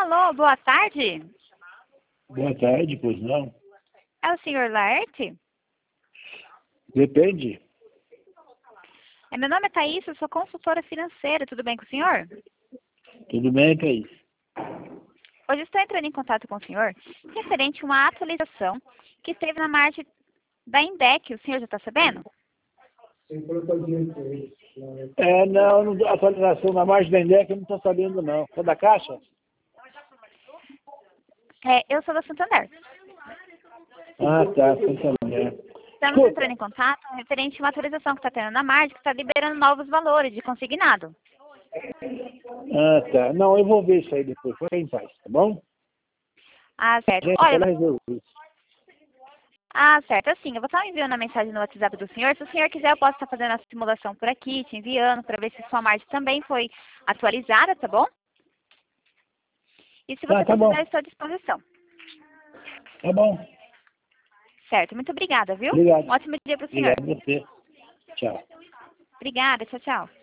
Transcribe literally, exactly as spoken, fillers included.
Alô, boa tarde. Boa tarde, pois não? É o senhor Laerte? Depende. É, meu nome é Thaís, eu sou consultora financeira, tudo bem com o senhor? Tudo bem, Thaís? Hoje estou entrando em contato com o senhor referente a uma atualização que teve na margem da Indec, o senhor já está sabendo? É, não, não, a atualização na margem da Indec eu não estou sabendo, não. É da Caixa? É, eu sou da Santander. Ah, tá, Santander. Estamos Escuta. entrando em contato referente a uma atualização que está tendo na margem, que está liberando novos valores de consignado. Ah, tá. Não, eu vou ver isso aí depois. Fica em paz, tá bom? Ah, certo. Gente, Olha, ela resolveu isso. ah, certo. Assim, eu vou estar enviando a mensagem no WhatsApp do senhor. Se o senhor quiser, eu posso estar fazendo a simulação por aqui, te enviando, para ver se sua margem também foi atualizada, tá bom? E se Tá, você tá precisar, bom. eu estou à disposição. Tá bom. Certo. Muito obrigada, viu? Obrigado. Um ótimo dia para o senhor. Obrigado a você. Tchau. Obrigada. Tchau, tchau.